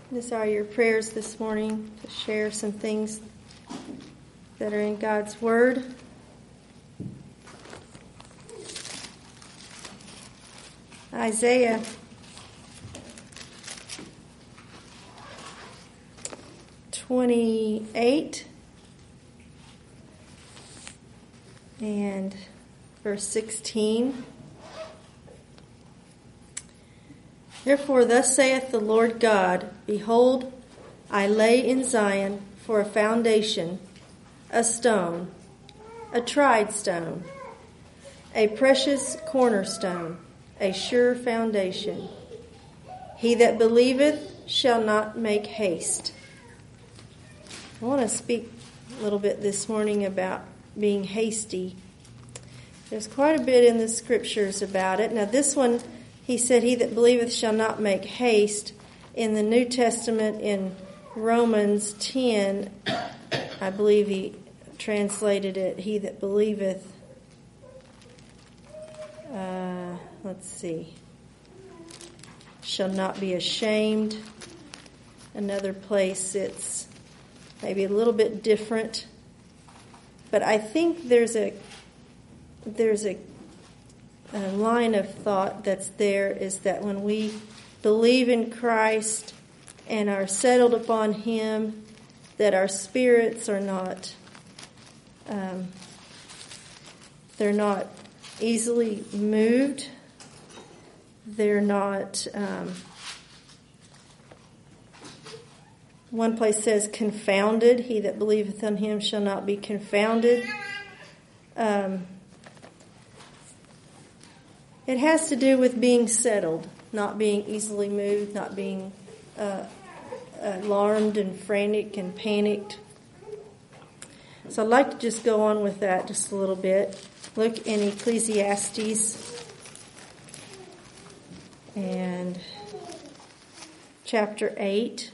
These are your prayers this morning to share some things that are in God's Word. Isaiah 28 and verse 16. Therefore, thus saith the Lord God, Behold, I lay in Zion for a foundation, a stone, a tried stone, a precious cornerstone, a sure foundation. He that believeth shall not make haste. I want to speak a little bit this morning about being hasty. There's quite a bit in the scriptures about it. Now this one, he said, he that believeth shall not make haste. In the New Testament, in Romans 10, I believe he translated it, he that believeth, shall not be ashamed. Another place it's maybe a little bit different. But I think there's a line of thought that's there, is that when we believe in Christ and are settled upon Him, that our spirits are not, they're not easily moved. They're not, one place says confounded. He that believeth on Him shall not be confounded. It has to do with being settled, not being easily moved, not being alarmed and frantic and panicked. So I'd like to just go on with that just a little bit. Look in Ecclesiastes and chapter 8.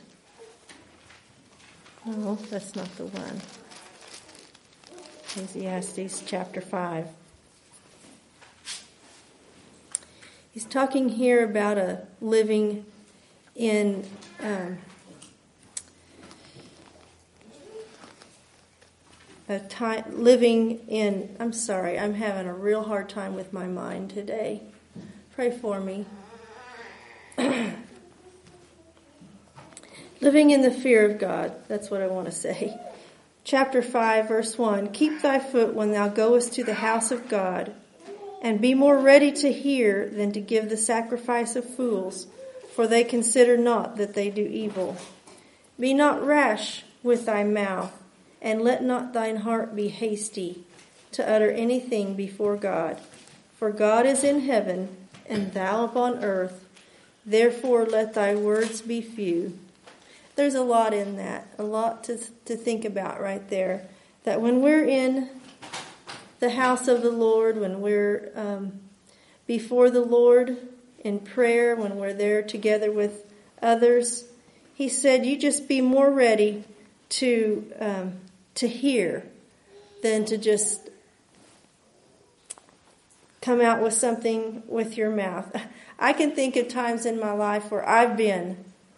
No, that's not the one. Ecclesiastes chapter 5. He's talking here about a living in I'm sorry, I'm having a real hard time with my mind today. Pray for me. Living in the fear of God, that's what I want to say. Chapter 5, verse 1, Keep thy foot when thou goest to the house of God, and be more ready to hear than to give the sacrifice of fools, for they consider not that they do evil. Be not rash with thy mouth, and let not thine heart be hasty to utter anything before God. For God is in heaven, and thou upon earth. Therefore let thy words be few. There's a lot in that, a lot to think about right there. That when we're in the house of the Lord, when we're before the Lord in prayer, when we're there together with others, He said, you just be more ready to hear than to just come out with something with your mouth. I can think of times in my life where I've been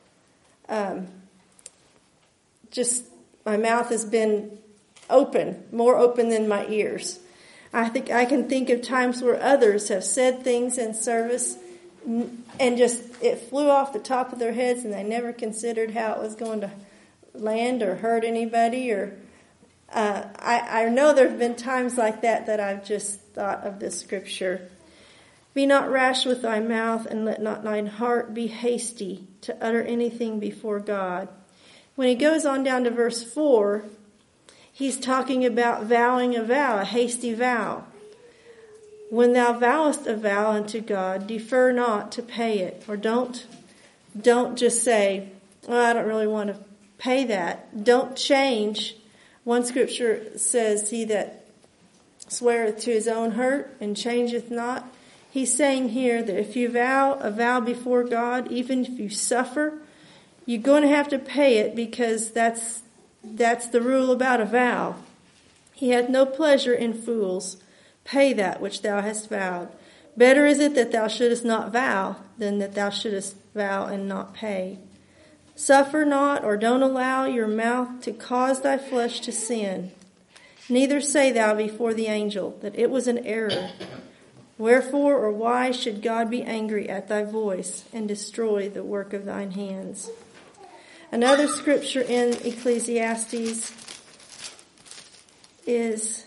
my mouth has been open, more open than my ears. I think I can think of times where others have said things in service and just it flew off the top of their heads and they never considered how it was going to land or hurt anybody. Or I know there have been times like that I've just thought of this scripture. Be not rash with thy mouth, and let not thine heart be hasty to utter anything before God. When he goes on down to verse 4, he's talking about vowing a vow, a hasty vow. When thou vowest a vow unto God, defer not to pay it. Or don't just say, I don't really want to pay that. Don't change. One scripture says, he that sweareth to his own hurt and changeth not. He's saying here that if you vow a vow before God, even if you suffer, you're going to have to pay it, because that's the rule about a vow. He hath no pleasure in fools. Pay that which thou hast vowed. Better is it that thou shouldest not vow than that thou shouldest vow and not pay. Suffer not, or don't allow your mouth to cause thy flesh to sin. Neither say thou before the angel that it was an error. Wherefore or why should God be angry at thy voice and destroy the work of thine hands? Another scripture in Ecclesiastes is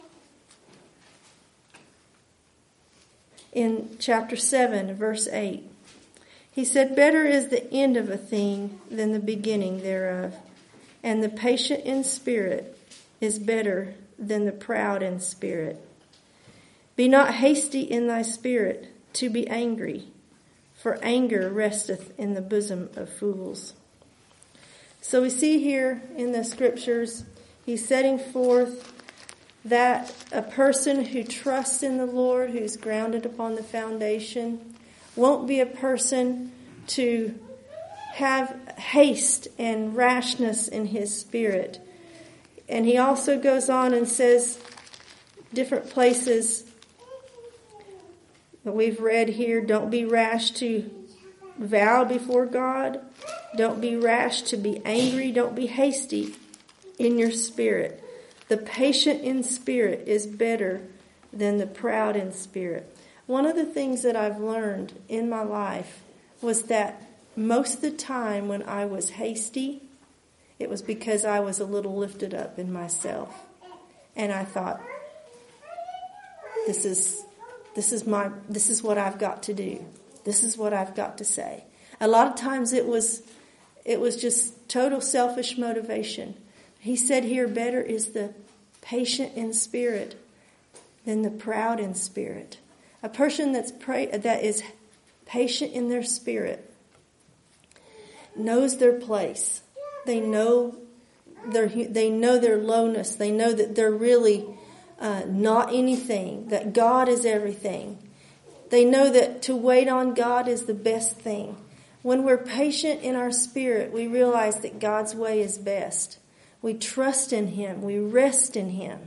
in chapter 7, verse 8. He said, better is the end of a thing than the beginning thereof, and the patient in spirit is better than the proud in spirit. Be not hasty in thy spirit to be angry, for anger resteth in the bosom of fools. So we see here in the scriptures, he's setting forth that a person who trusts in the Lord, who's grounded upon the foundation, won't be a person to have haste and rashness in his spirit. And he also goes on and says, different places that we've read here, don't be rash to vow before God. Don't be rash to be angry. Don't be hasty in your spirit. The patient in spirit is better than the proud in spirit. One of the things that I've learned in my life was that most of the time when I was hasty, it was because I was a little lifted up in myself. And I thought, this is what I've got to do. This is what I've got to say. A lot of times it was just total selfish motivation. He said here, better is the patient in spirit than the proud in spirit. A person that is patient in their spirit knows their place. They know their lowness. They know that they're really not anything, that God is everything. They know that to wait on God is the best thing. When we're patient in our spirit, we realize that God's way is best. We trust in Him. We rest in Him.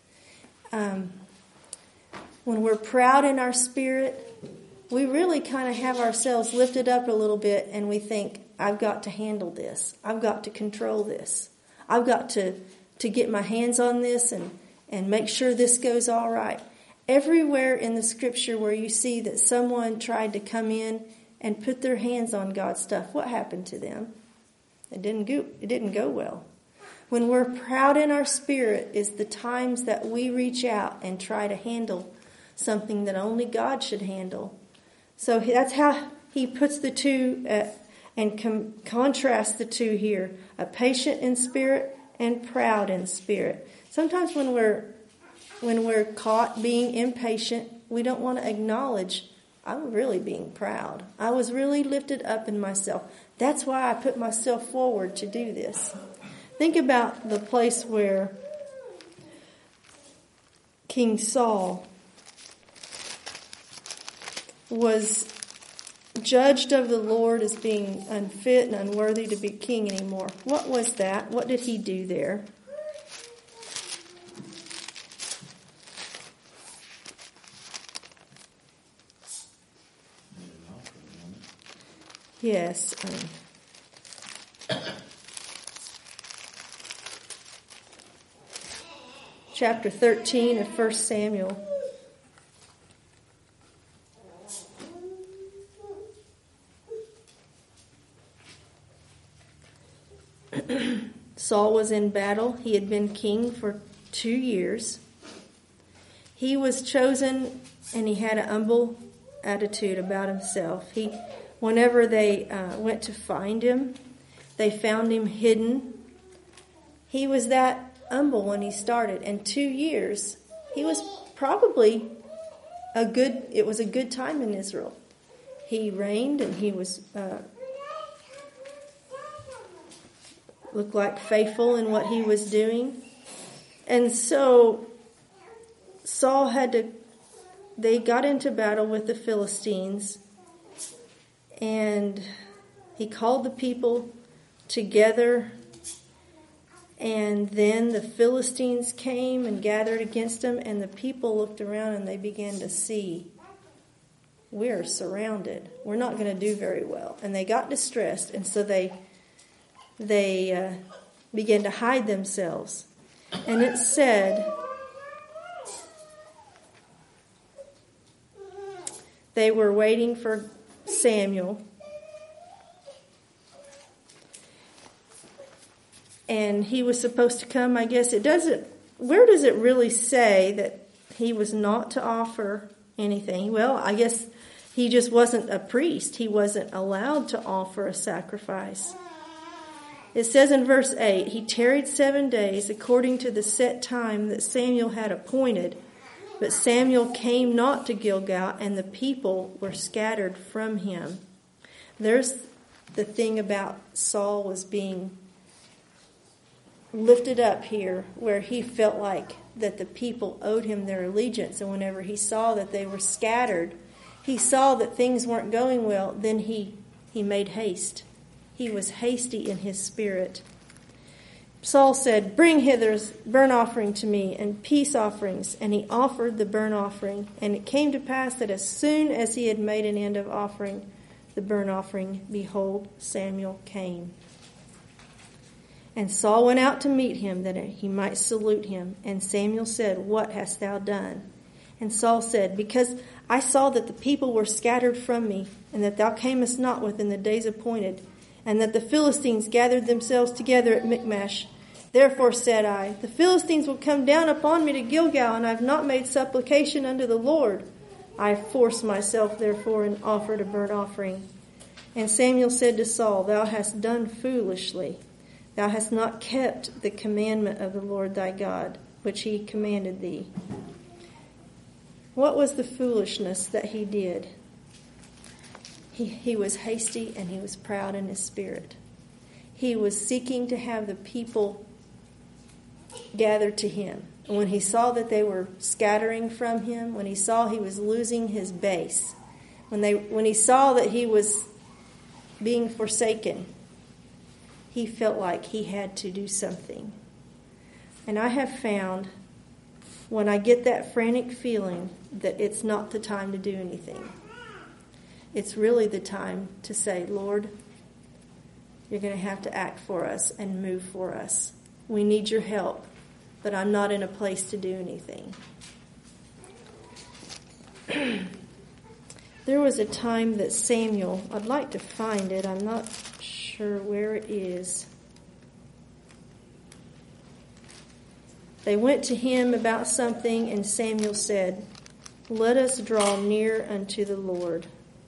When we're proud in our spirit, we really kind of have ourselves lifted up a little bit and we think, I've got to handle this. I've got to control this. I've got to get my hands on this and make sure this goes all right. Everywhere in the scripture where you see that someone tried to come in and put their hands on God's stuff, what happened to them? It didn't go well. When we're proud in our spirit is the times that we reach out and try to handle something that only God should handle. So that's how he puts the two and contrasts the two here. A patient in spirit and proud in spirit. Sometimes when we're caught being impatient, we don't want to acknowledge, I'm really being proud. I was really lifted up in myself. That's why I put myself forward to do this. Think about the place where King Saul was judged of the Lord as being unfit and unworthy to be king anymore. What was that? What did he do there? Yes. Chapter 13 of 1 Samuel. Saul was in battle. He had been king for 2 years. He was chosen and he had an humble attitude about himself. Whenever they went to find him, they found him hidden. He was that humble when he started. And 2 years, he was probably it was a good time in Israel. He reigned and he was looked like faithful in what he was doing. And so Saul they got into battle with the Philistines, and he called the people together, and then the Philistines came and gathered against him, and the people looked around and they began to see, we're surrounded. We're not going to do very well. And they got distressed, and so they they began to hide themselves. And it said they were waiting for Samuel. And he was supposed to come, I guess. Where does it really say that he was not to offer anything? Well, I guess he just wasn't a priest. He wasn't allowed to offer a sacrifice. It says in verse 8, he tarried 7 days according to the set time that Samuel had appointed. But Samuel came not to Gilgal, and the people were scattered from him. There's the thing about Saul was being lifted up here, where he felt like that the people owed him their allegiance. And whenever he saw that they were scattered, he saw that things weren't going well, then he made haste. He was hasty in his spirit. Saul said, "Bring hither burnt offering to me and peace offerings." And he offered the burnt offering. And it came to pass that as soon as he had made an end of offering the burnt offering, behold, Samuel came. And Saul went out to meet him, that he might salute him. And Samuel said, "What hast thou done?" And Saul said, "Because I saw that the people were scattered from me, and that thou camest not within the days appointed, and that the Philistines gathered themselves together at Michmash. Therefore said I, the Philistines will come down upon me to Gilgal, and I have not made supplication unto the Lord. I forced myself, therefore, and offered a burnt offering." And Samuel said to Saul, "Thou hast done foolishly. Thou hast not kept the commandment of the Lord thy God, which he commanded thee." What was the foolishness that he did? He was hasty and he was proud in his spirit. He was seeking to have the people gathered to him. And when he saw that they were scattering from him, when he saw he was losing his base, when he saw that he was being forsaken, he felt like he had to do something. And I have found when I get that frantic feeling that it's not the time to do anything. It's really the time to say, "Lord, you're going to have to act for us and move for us. We need your help, but I'm not in a place to do anything." There was a time that Samuel, I'd like to find it, I'm not sure where it is. They went to him about something, and Samuel said, "Let us draw near unto the Lord."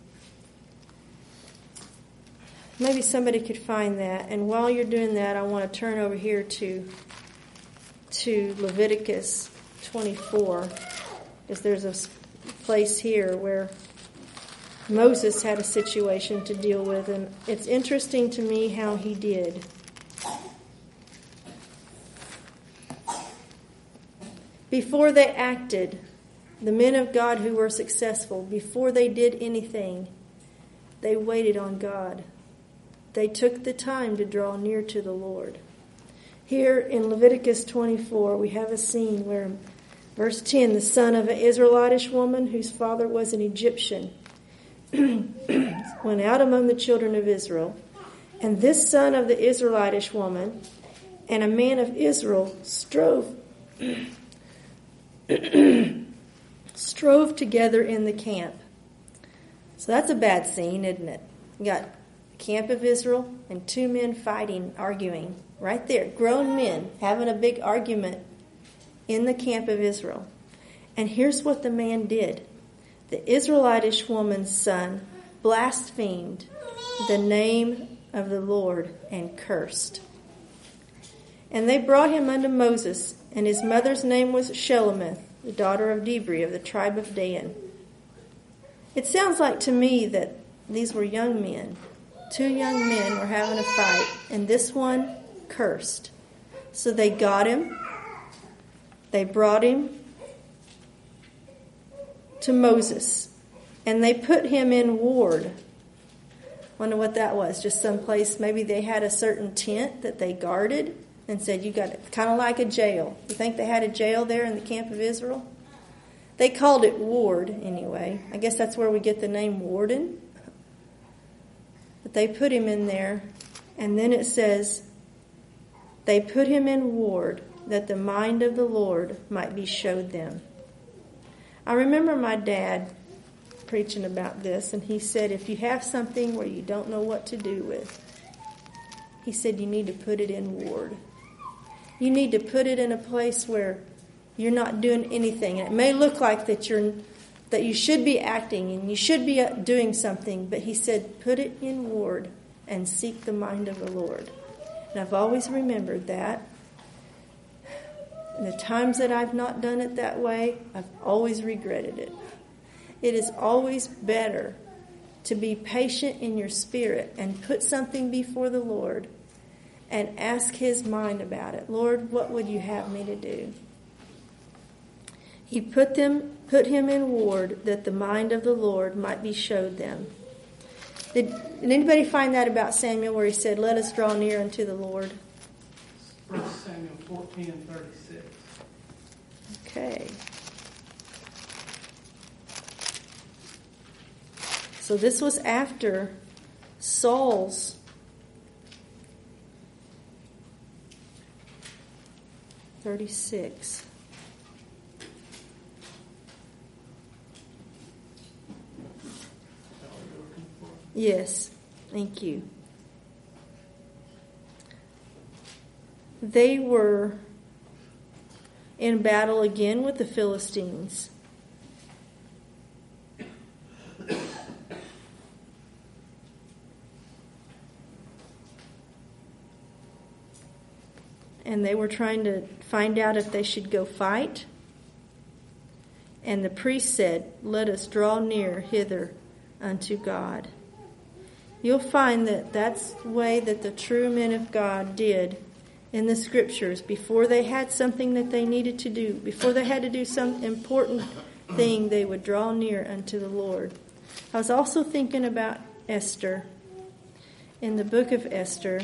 Maybe somebody could find that. And while you're doing that, I want to turn over here to Leviticus 24, because there's a place here where Moses had a situation to deal with, and it's interesting to me how he did. Before they acted, the men of God who were successful, before they did anything, they waited on God. They took the time to draw near to the Lord. Here in Leviticus 24, we have a scene where, verse 10, the son of an Israelitish woman whose father was an Egyptian went out among the children of Israel. And this son of the Israelitish woman and a man of Israel strove together in the camp. So that's a bad scene, isn't it? You got camp of Israel and two men fighting, arguing right there. Grown men having a big argument in the camp of Israel. And here's what the man did. The Israelitish woman's son blasphemed the name of the Lord and cursed. And they brought him unto Moses, and his mother's name was Shelomith, the daughter of Dibri of the tribe of Dan. It sounds like to me that these were young men. Two young men were having a fight, and this one cursed. So they got him. They brought him to Moses, and they put him in ward. Wonder what that was. Just someplace, maybe they had a certain tent that they guarded and said, "You got it," kind of like a jail. You think they had a jail there in the camp of Israel? They called it ward anyway. I guess that's where we get the name warden. But they put him in there, And then it says, they put him in ward that the mind of the Lord might be showed them. I remember my dad preaching about this, and he said, if you have something where you don't know what to do with, he said, you need to put it in ward. You need to put it in a place where you're not doing anything. And it may look like that you should be acting and you should be doing something, but he said, put it in ward and seek the mind of the Lord. And I've always remembered that. And the times that I've not done it that way, I've always regretted it. It is always better to be patient in your spirit and put something before the Lord and ask his mind about it. Lord, what would you have me to do? He put him in ward that the mind of the Lord might be showed them. Did anybody find that about Samuel where he said, let us draw near unto the Lord? 1 Samuel 14:36. Okay. So this was after Saul's (36). Yes, thank you. They were in battle again with the Philistines. And they were trying to find out if they should go fight. And the priest said, let us draw near hither unto God. You'll find that that's the way that the true men of God did in the scriptures before they had something that they needed to do. Before they had to do some important thing, they would draw near unto the Lord. I was also thinking about Esther. In the book of Esther,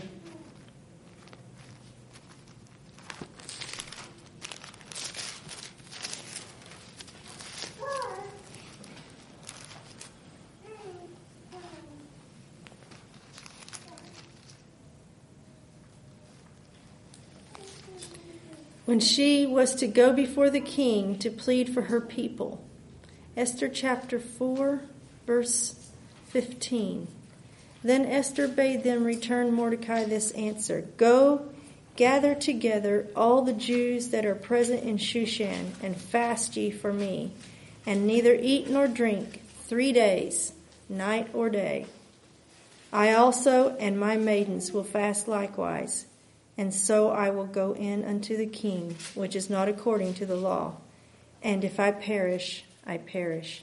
when she was to go before the king to plead for her people. Esther chapter 4, verse 15. Then Esther bade them return Mordecai this answer. Go, gather together all the Jews that are present in Shushan, and fast ye for me, and neither eat nor drink 3 days, night or day. I also and my maidens will fast likewise. And so I will go in unto the king, which is not according to the law. And if I perish, I perish.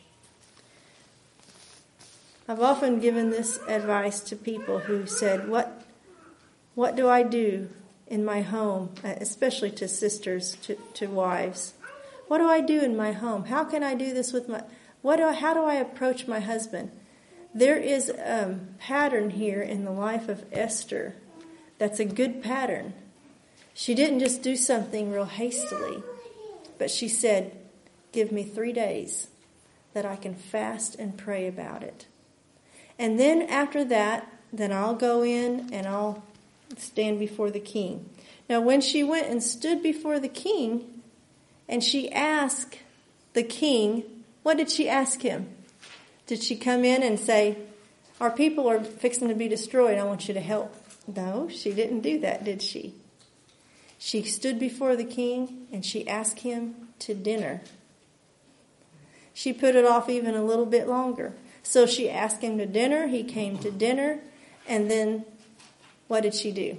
I've often given this advice to people who said, what do I do in my home, especially to sisters, to wives? What do I do in my home? How can I do this with how do I approach my husband? There is a pattern here in the life of Esther. That's a good pattern. She didn't just do something real hastily, but she said, give me 3 days that I can fast and pray about it. And then after that, then I'll go in and I'll stand before the king. Now, when she went and stood before the king and she asked the king, what did she ask him? Did she come in and say, our people are fixing to be destroyed, I want you to help? No, she didn't do that, did she? She stood before the king and she asked him to dinner. She put it off even a little bit longer. So she asked him to dinner, he came to dinner, and then what did she do?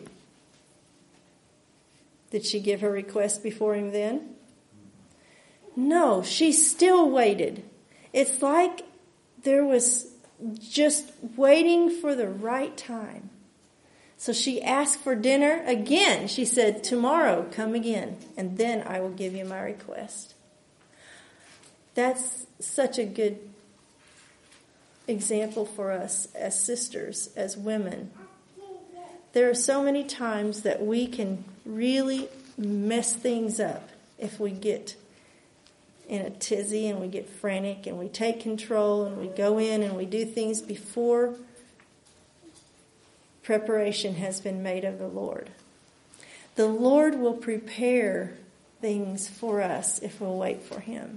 Did she give her request before him then? No, she still waited. It's like there was just waiting for the right time. So she asked for dinner again. She said, tomorrow, come again, and then I will give you my request. That's such a good example for us as sisters, as women. There are so many times that we can really mess things up if we get in a tizzy and we get frantic and we take control and we go in and we do things before preparation has been made of the Lord. The Lord will prepare things for us if we'll wait for Him.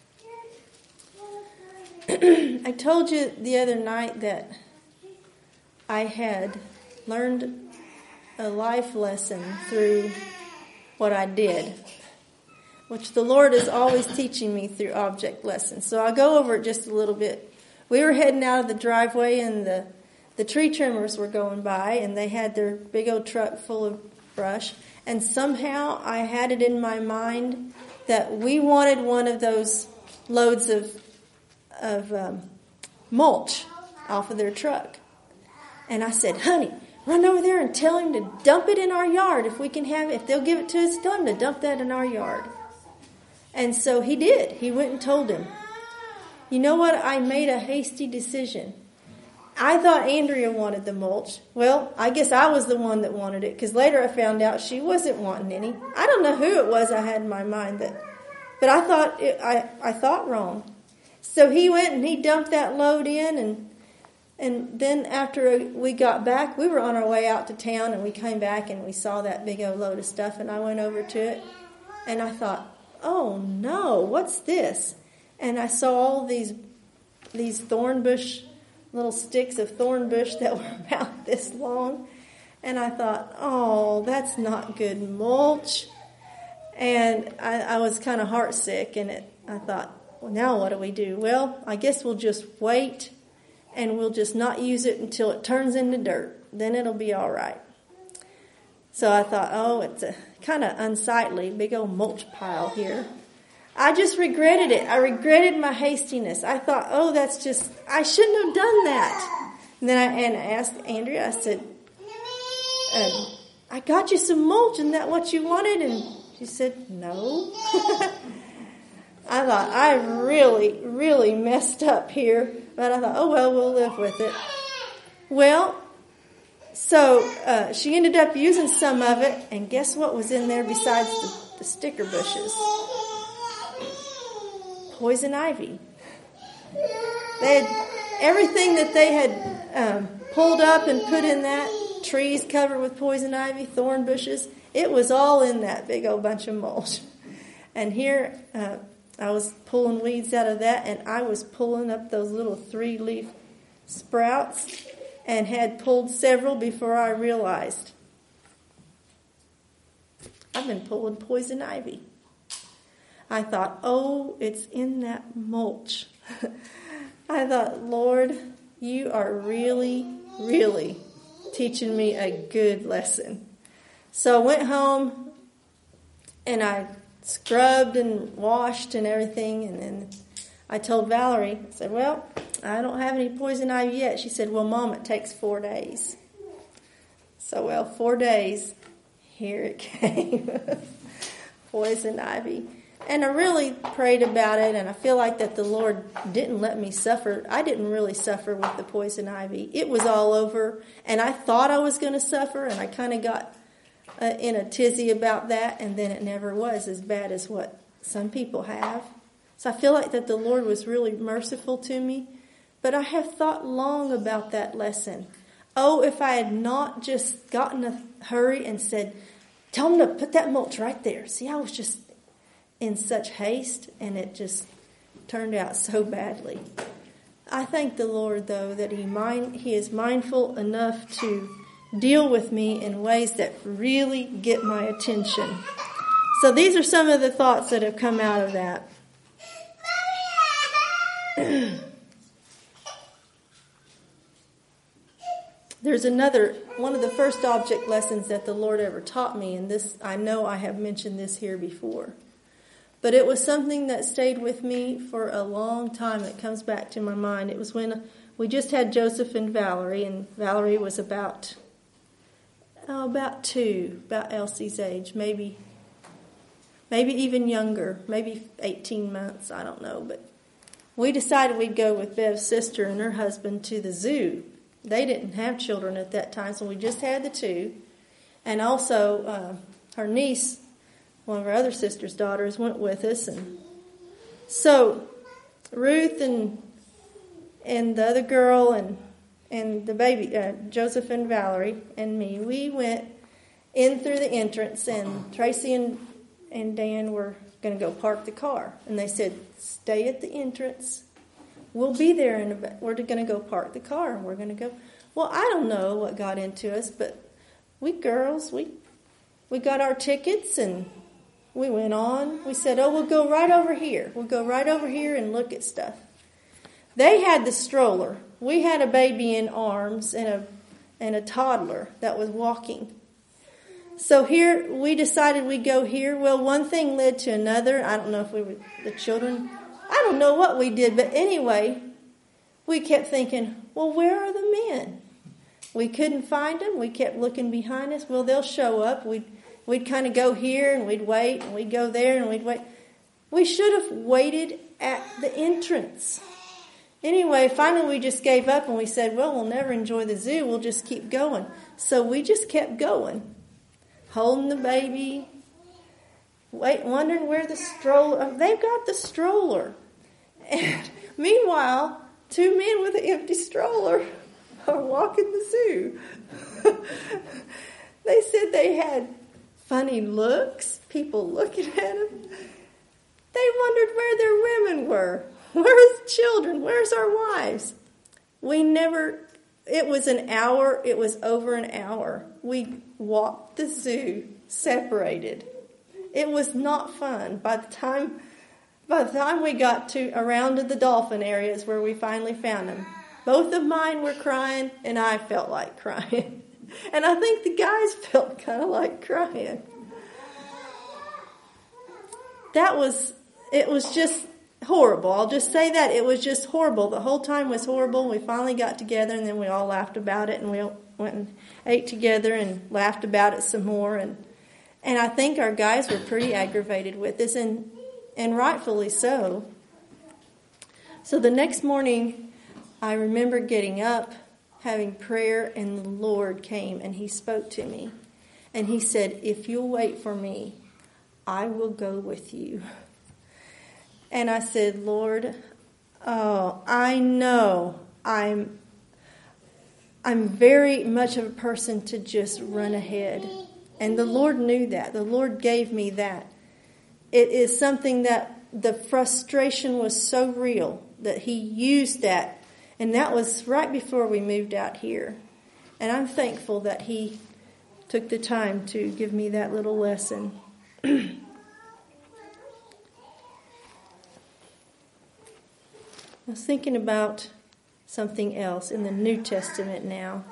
I told you the other night that I had learned a life lesson through what I did, which the Lord is always teaching me through object lessons. So I'll go over it just a little bit. We were heading out of the driveway, and the tree trimmers were going by, and they had their big old truck full of brush. And somehow I had it in my mind that we wanted one of those loads of mulch off of their truck. And I said, honey, run over there and tell him to dump it in our yard. If we can have it, if they'll give it to us, tell him to dump that in our yard. And so he did. He went and told him. You know what? I made a hasty decision. I thought Andrea wanted the mulch. Well, I guess I was the one that wanted it, because later I found out she wasn't wanting any. I don't know who it was I had in my mind but I thought I thought wrong. So he went and he dumped that load in, and then after we got back, we were on our way out to town, and we came back and we saw that big old load of stuff, and I went over to it, and I thought, oh no, what's this? And I saw all these thorn bush, little sticks of thorn bush that were about this long, and I thought, oh, that's not good mulch. And I was kind of heartsick, and I thought, well, now what do we do? Well, I guess we'll just wait, and we'll just not use it until it turns into dirt. Then it'll be all right. So I thought, oh, it's a kind of unsightly, big old mulch pile here. I just regretted it. I regretted my hastiness. I thought, oh, that's just, I shouldn't have done that. And then I asked Andrea, I said, I got you some mulch, isn't that what you wanted? And she said, no. I thought, I really, really messed up here. But I thought, oh, well, we'll live with it. Well, so she ended up using some of it. And guess what was in there besides the sticker bushes? Poison ivy. They had everything that they had pulled up and put in that, trees covered with poison ivy, thorn bushes. It was all in that big old bunch of mulch. And here I was pulling weeds out of that, and I was pulling up those little 3-leaf sprouts and had pulled several before I realized I've been pulling poison ivy. I thought, oh, it's in that mulch. I thought, Lord, you are really, really teaching me a good lesson. So I went home and I scrubbed and washed and everything. And then I told Valerie, I said, well, I don't have any poison ivy yet. She said, well, Mom, it takes 4 days. So, well, 4 days, here it came. Poison ivy. And I really prayed about it, and I feel like that the Lord didn't let me suffer. I didn't really suffer with the poison ivy. It was all over, and I thought I was going to suffer, and I kind of got in a tizzy about that, and then it never was as bad as what some people have. So I feel like that the Lord was really merciful to me, but I have thought long about that lesson. Oh, if I had not just gotten a hurry and said, tell them to put that mulch right there. See, I was just in such haste, and it just turned out so badly. I thank the Lord, though, that He is mindful enough to deal with me in ways that really get my attention. So these are some of the thoughts that have come out of that. There's one of the first object lessons that the Lord ever taught me, and this, I know I have mentioned this here before. But it was something that stayed with me for a long time. It comes back to my mind. It was when we just had Joseph and Valerie was about 2, about Elsie's age, maybe even younger, maybe 18 months, I don't know. But we decided we'd go with Bev's sister and her husband to the zoo. They didn't have children at that time, so we just had the 2. And also her niece, one of our other sister's daughters, went with us. And so Ruth and the other girl and the baby, Joseph and Valerie and me, we went in through the entrance, and Tracy and Dan were going to go park the car. And they said, stay at the entrance. We'll be there, and we're going to go park the car, and we're going to go. Well, I don't know what got into us, but we girls, we got our tickets, and we went on. We said, we'll go right over here. We'll go right over here and look at stuff. They had the stroller. We had a baby in arms and a toddler that was walking. So here, we decided we'd go here. Well, one thing led to another. I don't know if we were the children. I don't know what we did. But anyway, we kept thinking, well, where are the men? We couldn't find them. We kept looking behind us. Well, they'll show up. We'd kind of go here, and we'd wait, and we'd go there, and we'd wait. We should have waited at the entrance. Anyway, finally we just gave up, and we said, well, we'll never enjoy the zoo. We'll just keep going. So we just kept going, holding the baby, wondering where the stroller. They've got the stroller. And meanwhile, two men with an empty stroller are walking the zoo. They said they had funny looks, people looking at them. They wondered where their women were. Where's the children? Where's our wives? It was an hour. It was over an hour. We walked the zoo separated. It was not fun. By the time we got around to the dolphin areas where we finally found them, both of mine were crying, and I felt like crying. And I think the guys felt kind of like crying. It was just horrible. I'll just say that. It was just horrible. The whole time was horrible. We finally got together, and then we all laughed about it, and we went and ate together and laughed about it some more. And I think our guys were pretty aggravated with this, and rightfully so. So the next morning, I remember getting up, having prayer, and the Lord came, and He spoke to me. And He said, if you'll wait for me, I will go with you. And I said, Lord, I know I'm very much of a person to just run ahead. And the Lord knew that. The Lord gave me that. It is something that the frustration was so real that He used that. And that was right before we moved out here. And I'm thankful that He took the time to give me that little lesson. I was thinking about something else in the New Testament now.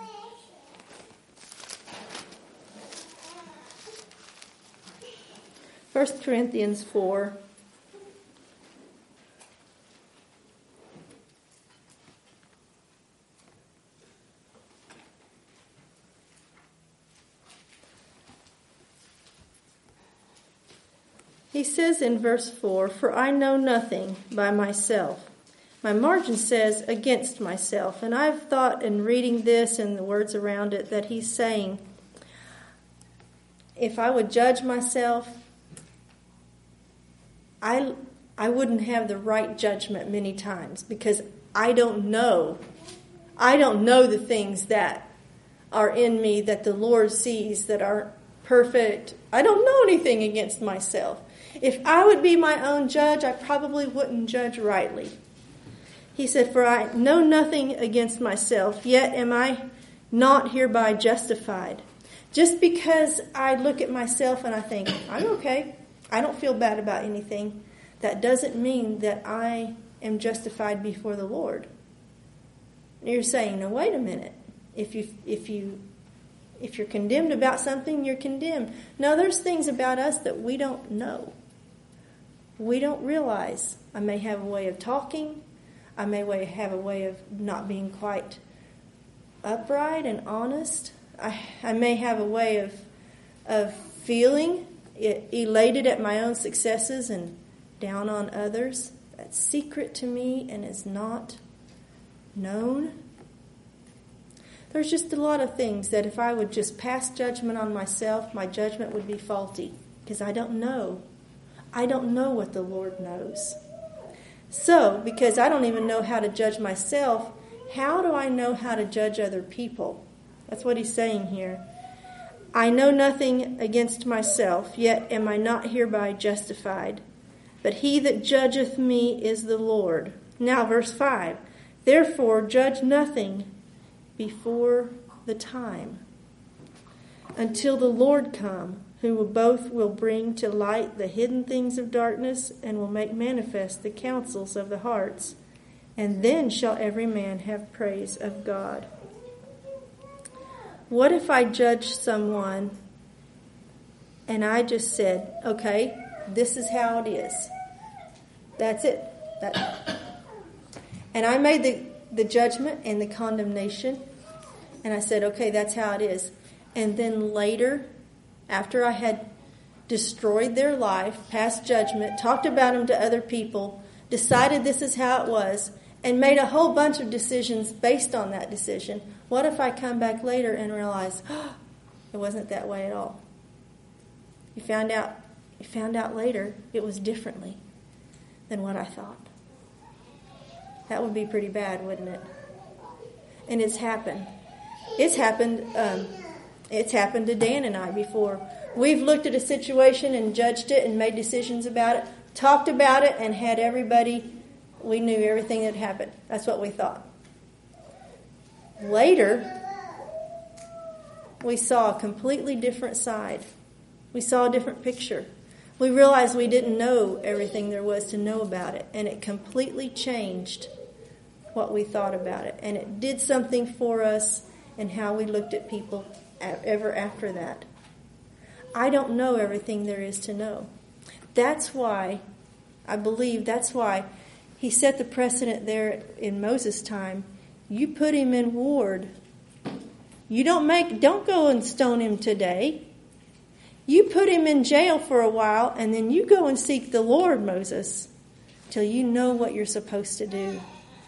First Corinthians 4. He says in verse 4, for I know nothing by myself. My margin says against myself. And I've thought in reading this and the words around it that he's saying, if I would judge myself, I wouldn't have the right judgment many times because I don't know. I don't know the things that are in me that the Lord sees that are perfect. I don't know anything against myself. If I would be my own judge, I probably wouldn't judge rightly. He said, for I know nothing against myself, yet am I not hereby justified. Just because I look at myself and I think, I'm okay, I don't feel bad about anything, that doesn't mean that I am justified before the Lord. You're saying, no, wait a minute. If you're condemned about something, you're condemned. No, there's things about us that we don't know. We don't realize. I may have a way of talking. I may have a way of not being quite upright and honest. I may have a way of feeling elated at my own successes and down on others. That's secret to me and is not known. There's just a lot of things that if I would just pass judgment on myself, my judgment would be faulty because I don't know. I don't know what the Lord knows. So, because I don't even know how to judge myself, How do I know how to judge other people? That's what he's saying here. I know nothing against myself, yet am I not hereby justified. But he that judgeth me is the Lord. Now, verse 5. Therefore, judge nothing before the time, until the Lord come, who will bring to light the hidden things of darkness, and will make manifest the counsels of the hearts. And then shall every man have praise of God. What if I judge someone and I just said, okay, this is how it is. That's it. And I made the judgment and the condemnation, and I said, okay, that's how it is. And then later, after I had destroyed their life, passed judgment, talked about them to other people, decided this is how it was, and made a whole bunch of decisions based on that decision. What if I come back later and realize, it wasn't that way at all? You found out later it was differently than what I thought. That would be pretty bad, wouldn't it? And it's happened. It's happened to Dan and I before. We've looked at a situation and judged it and made decisions about it, talked about it, and had everybody, we knew everything that happened. That's what we thought. Later, we saw a completely different side. We saw a different picture. We realized we didn't know everything there was to know about it, and it completely changed what we thought about it. And it did something for us and how we looked at people ever after that. I don't know everything there is to know. That's why, I believe, that's why he set the precedent there in Moses' time. You put him in ward. You don't go and stone him today. You put him in jail for a while, and then you go and seek the Lord, Moses, till you know what you're supposed to do.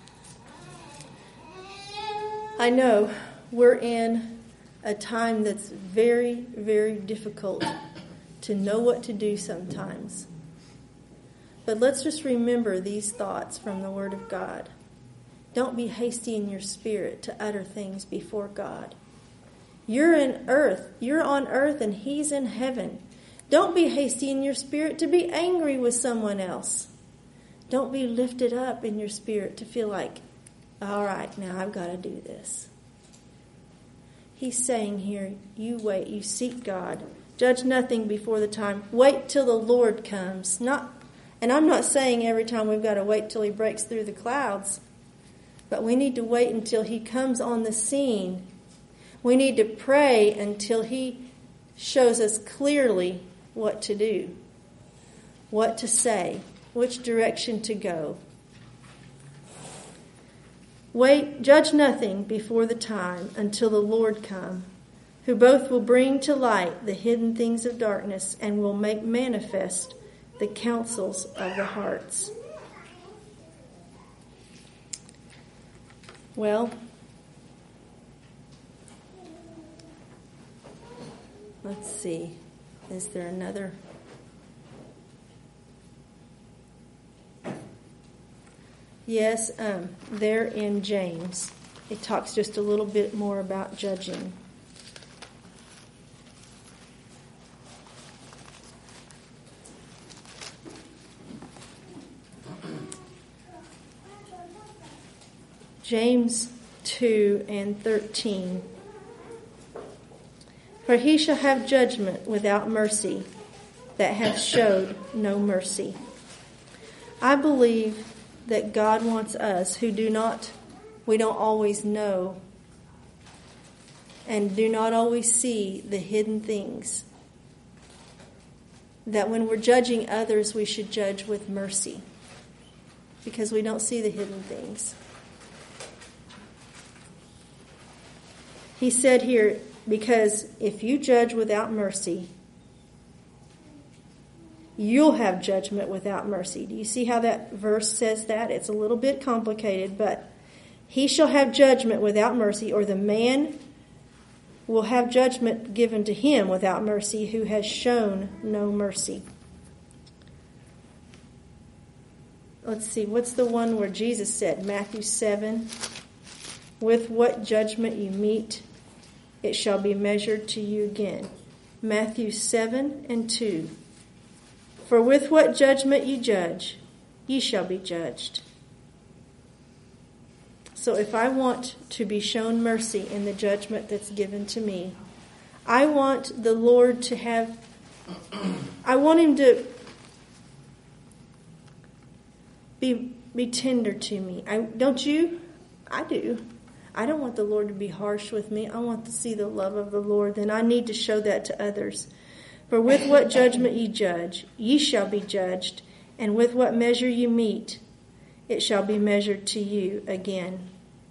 I know we're in a time that's very, very difficult to know what to do sometimes. But let's just remember these thoughts from the Word of God. Don't be hasty in your spirit to utter things before God. You're on earth and He's in heaven. Don't be hasty in your spirit to be angry with someone else. Don't be lifted up in your spirit to feel like, all right, now I've got to do this. He's saying here, you wait, you seek God. Judge nothing before the time. Wait till the Lord comes. And I'm not saying every time we've got to wait till He breaks through the clouds. But we need to wait until He comes on the scene. We need to pray until He shows us clearly what to do, what to say, which direction to go. Wait, judge nothing before the time until the Lord come, who both will bring to light the hidden things of darkness and will make manifest the counsels of the hearts. Well, let's see. Is there another? Yes, there in James, it talks just a little bit more about judging. James 2:13. For he shall have judgment without mercy, that hath showed no mercy. I believe that God wants us who we don't always know and do not always see the hidden things, that when we're judging others, we should judge with mercy, because we don't see the hidden things. He said here, because if you judge without mercy, you'll have judgment without mercy. Do you see how that verse says that? It's a little bit complicated, but he shall have judgment without mercy, or the man will have judgment given to him without mercy who has shown no mercy. Let's see, what's the one where Jesus said, Matthew 7, With what judgment you meet, it shall be measured to you again. Matthew 7:2. For with what judgment you judge, ye shall be judged. So if I want to be shown mercy in the judgment that's given to me, I want the Lord to have, I want him to be tender to me. Don't you? I do. I don't want the Lord to be harsh with me. I want to see the love of the Lord. Then I need to show that to others. For with what judgment ye judge, ye shall be judged. And with what measure you meet, it shall be measured to you again.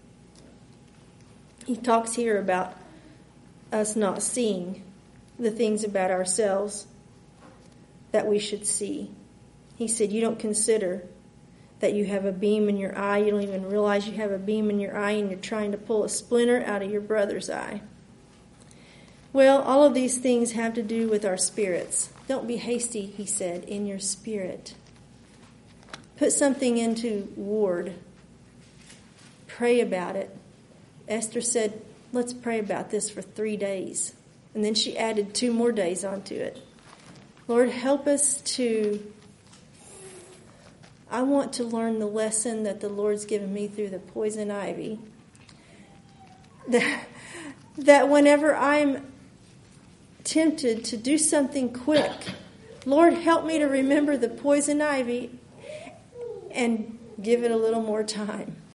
He talks here about us not seeing the things about ourselves that we should see. He said, you don't consider that you have a beam in your eye. You don't even realize you have a beam in your eye and you're trying to pull a splinter out of your brother's eye. Well, all of these things have to do with our spirits. Don't be hasty, he said, in your spirit. Put something into ward. Pray about it. Esther said, let's pray about this for 3 days. And then she added 2 more days onto it. Lord, help us I want to learn the lesson that the Lord's given me through the poison ivy. That whenever I'm tempted to do something quick, Lord, help me to remember the poison ivy and give it a little more time.